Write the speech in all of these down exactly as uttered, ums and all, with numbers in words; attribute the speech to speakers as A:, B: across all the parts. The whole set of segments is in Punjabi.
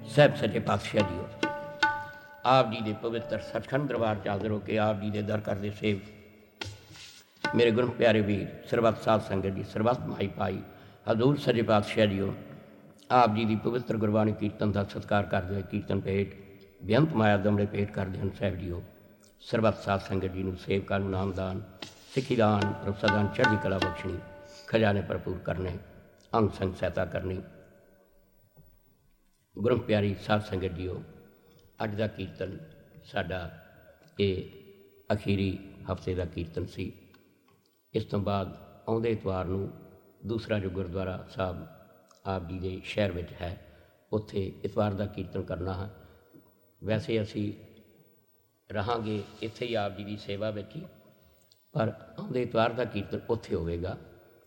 A: ਸਾਹਿਬ ਸੱਚੇ ਪਾਤਸ਼ਾਹ ਜੀਓ, ਆਪ ਜੀ ਦੇ ਪਵਿੱਤਰ ਸੱਚਖੰਡ ਦਰਬਾਰ 'ਚ ਹਾਜ਼ਰ ਹੋ ਕੇ ਆਪ ਜੀ ਦੇ ਦਰ ਕਰਦੇ ਸੇਵ ਮੇਰੇ ਗੁਰੂ ਪਿਆਰੇ ਵੀਰ ਸਰਬੱਤ ਸਾਧ ਸੰਗਤ ਜੀ, ਸਰਬੱਤ ਮਾਈ ਪਾਈ ਹਜ਼ੂਰ ਸੱਚੇ ਪਾਤਸ਼ਾਹ ਜੀਓ, ਆਪ ਜੀ ਦੀ ਪਵਿੱਤਰ ਗੁਰਬਾਣੀ ਕੀਰਤਨ ਦਾ ਸਤਿਕਾਰ ਕਰਦੇ ਹੋਏ ਕੀਰਤਨ ਭੇਟ ਬੇਅੰਤ ਮਾਇਆ ਦਮੜੇ ਭੇਟ ਕਰਦੇ ਹਨ। ਸਾਹਿਬ ਜੀਓ, ਸਰਬੱਤ ਸਾਧ ਸੰਗਤ ਜੀ ਨੂੰ, ਸੇਵਕਾਂ ਨੂੰ ਨਾਮਦਾਨ, ਸਿੱਖੀ ਦਾਨ, ਭਰੋਸਾ ਦਾਨ, ਚੜ੍ਹਦੀ ਕਲਾ ਬਖਸ਼ਣੀ, ਖਜ਼ਾਨੇ ਭਰਪੂਰ ਕਰਨੇ, ਅੰਗ ਸੰਗ ਸਹਾਇਤਾ ਕਰਨੀ। ਗੁਰੂ ਪਿਆਰੀ ਸਾਧ ਸੰਗਤ ਜੀਓ, ਅੱਜ ਦਾ ਕੀਰਤਨ ਸਾਡਾ ਇਹ ਅਖੀਰੀ ਹਫਤੇ ਦਾ ਕੀਰਤਨ ਸੀ। ਇਸ ਤੋਂ ਬਾਅਦ ਆਉਂਦੇ ਐਤਵਾਰ ਨੂੰ ਦੂਸਰਾ ਜੋ ਗੁਰਦੁਆਰਾ ਸਾਹਿਬ ਆਪ ਜੀ ਦੇ ਸ਼ਹਿਰ ਵਿੱਚ ਹੈ, ਉੱਥੇ ਐਤਵਾਰ ਦਾ ਕੀਰਤਨ ਕਰਨਾ ਹੈ। ਵੈਸੇ ਅਸੀਂ ਰਹਾਂਗੇ ਇੱਥੇ ਹੀ ਆਪ ਜੀ ਦੀ ਸੇਵਾ ਵਿੱਚ ਹੀ, ਪਰ ਆਉਂਦੇ ਐਤਵਾਰ ਦਾ ਕੀਰਤਨ ਉੱਥੇ ਹੋਵੇਗਾ।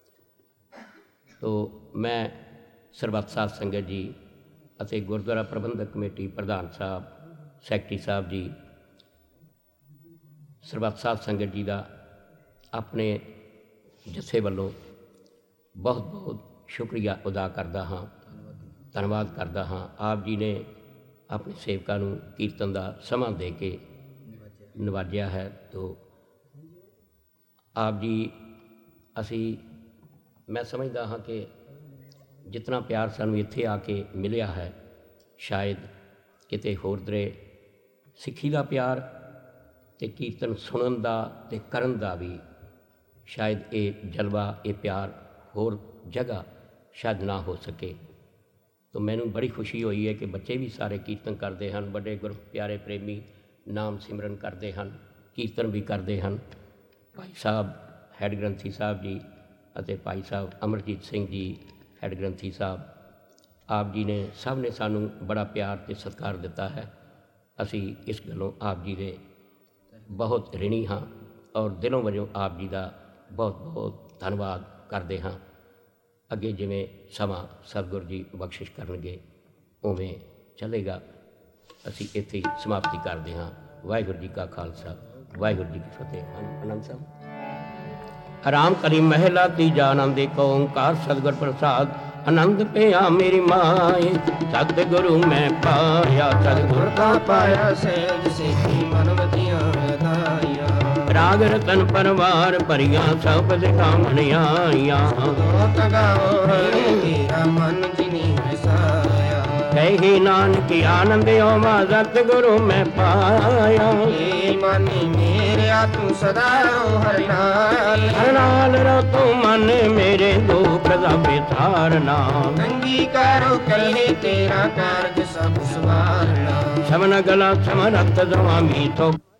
A: ਤੋ ਮੈਂ ਸਰਬੱਤ ਸਾਧ ਸੰਗਤ ਜੀ ਅਤੇ ਗੁਰਦੁਆਰਾ ਪ੍ਰਬੰਧਕ ਕਮੇਟੀ ਪ੍ਰਧਾਨ ਸਾਹਿਬ, ਸੈਕਟਰੀ ਸਾਹਿਬ ਜੀ, ਸਰਬੱਤ ਸਾਧ ਸੰਗਤ ਜੀ ਦਾ ਆਪਣੇ ਜੱਥੇ ਵੱਲੋਂ ਬਹੁਤ ਬਹੁਤ ਸ਼ੁਕਰੀਆ ਅਦਾ ਕਰਦਾ ਹਾਂ, ਧੰਨਵਾਦ ਕਰਦਾ ਹਾਂ। ਆਪ ਜੀ ਨੇ ਆਪਣੇ ਸੇਵਕਾਂ ਨੂੰ ਕੀਰਤਨ ਦਾ ਸਮਾਂ ਦੇ ਕੇ ਨਵਾਜਿਆ ਹੈ। ਤੋ ਆਪ ਜੀ, ਅਸੀਂ ਮੈਂ ਸਮਝਦਾ ਹਾਂ ਕਿ ਜਿਤਨਾ ਪਿਆਰ ਸਾਨੂੰ ਇੱਥੇ ਆ ਕੇ ਮਿਲਿਆ ਹੈ, ਸ਼ਾਇਦ ਕਿਤੇ ਹੋਰ ਦਰੇ ਸਿੱਖੀ ਦਾ ਪਿਆਰ ਅਤੇ ਕੀਰਤਨ ਸੁਣਨ ਦਾ ਅਤੇ ਕਰਨ ਦਾ ਵੀ ਸ਼ਾਇਦ ਇਹ ਜਲਵਾ, ਇਹ ਪਿਆਰ ਹੋਰ ਜਗ੍ਹਾ ਸ਼ਾਇਦ ਨਾ ਹੋ ਸਕੇ। ਤਾਂ ਮੈਨੂੰ ਬੜੀ ਖੁਸ਼ੀ ਹੋਈ ਹੈ ਕਿ ਬੱਚੇ ਵੀ ਸਾਰੇ ਕੀਰਤਨ ਕਰਦੇ ਹਨ, ਵੱਡੇ ਗੁਰੂ ਪਿਆਰੇ ਪ੍ਰੇਮੀ ਨਾਮ ਸਿਮਰਨ ਕਰਦੇ ਹਨ, ਕੀਰਤਨ ਵੀ ਕਰਦੇ ਹਨ। ਭਾਈ ਸਾਹਿਬ ਹੈਡ ਗ੍ਰੰਥੀ ਸਾਹਿਬ ਜੀ ਅਤੇ ਭਾਈ ਸਾਹਿਬ ਅਮਰਜੀਤ ਸਿੰਘ ਜੀ ਹੈਡ ਗ੍ਰੰਥੀ ਸਾਹਿਬ, ਆਪ ਜੀ ਨੇ ਸਭ ਨੇ ਸਾਨੂੰ ਬੜਾ ਪਿਆਰ ਅਤੇ ਸਤਿਕਾਰ ਦਿੱਤਾ ਹੈ। ਅਸੀਂ ਇਸ ਗੱਲੋਂ ਆਪ ਜੀ ਦੇ ਬਹੁਤ ਰਿਣੀ ਹਾਂ ਔਰ ਦਿਲੋਂ ਵਜੋਂ ਆਪ ਜੀ ਦਾ ਬਹੁਤ ਬਹੁਤ ਧੰਨਵਾਦ ਕਰਦੇ ਹਾਂ। ਅੱਗੇ ਜਿਵੇਂ ਸਮਾਂ ਸਤਿਗੁਰੂ ਜੀ ਬਖਸ਼ਿਸ਼ ਕਰਨਗੇ ਉਵੇਂ ਚੱਲੇਗਾ। ਅਸੀਂ ਇੱਥੇ ਹੀ ਸਮਾਪਤੀ ਕਰਦੇ ਹਾਂ। ਵਾਹਿਗੁਰੂ ਜੀ ਕਾ ਖਾਲਸਾ, ਵਾਹਿਗੁਰੂ ਜੀ ਕੀ ਫਤਿਹ। ਆਨੰਦ ਸਾਹਿਬ। ਆਰਾਮ ਕਰੀ ਮਹਿਲਾ ਤੀਜਾ, ਆਨੰਦ ਏਕ ਓਂਕਾਰ ਸਤਿਗੁਰ ਪ੍ਰਸਾਦ, ਆਨੰਦ ਪਿਆ ਮੇਰੀ ਮਾਏ, ਸਤਿਗੁਰੂ ਮੈਂ ਪਾਇਆ, ਸਤਿਗੁਰ
B: ਕਾ ਪਾਇਆ ਸਹਿਜ ਸਿੱਖੀ ਮਨ ਵਧੀਆਂ ਵਧਾਈਆਂ।
A: ਰਾਗ ਰਤਨ ਪਰਵਾਰ ਭਰੀਆਂ ਸਭ ਦਿਖਾਵਣ ਆਈਆਂ,
B: ਦੋਤ ਗਾਵੋ ਹਰਿ ਤੇਰਾ ਮਨ ਜਿਨੀ ਵਸਾਇਆ।
A: ਕਹੀ ਨਾਨਕ ਆਨੰਦ ਓਮਾ ਸਤਿਗੁਰੂ ਮੈਂ ਪਾਇਆ,
B: ਏ ਮਨ ਮੇਰਿਆ ਤੂੰ ਸਦਾ ਰੋ ਹਰਿ ਨਾਲ।
A: ਹਰਿ ਨਾਲ ਰੋ ਤੂੰ ਮਨ ਮੇਰੇ, ਦੁਖ ਦਾ ਵਿਸਾਰਨਾ,
B: ਅੰਗੀਕਾਰੋ ਕਰੇ ਤੇਰਾ ਕਾਰਜ ਸਭ ਸਵਾਰਨਾ।
A: ਸਮਨ ਗਲਾ ਸਮਰੱਥ ਸੁਆਮੀ ਤੋ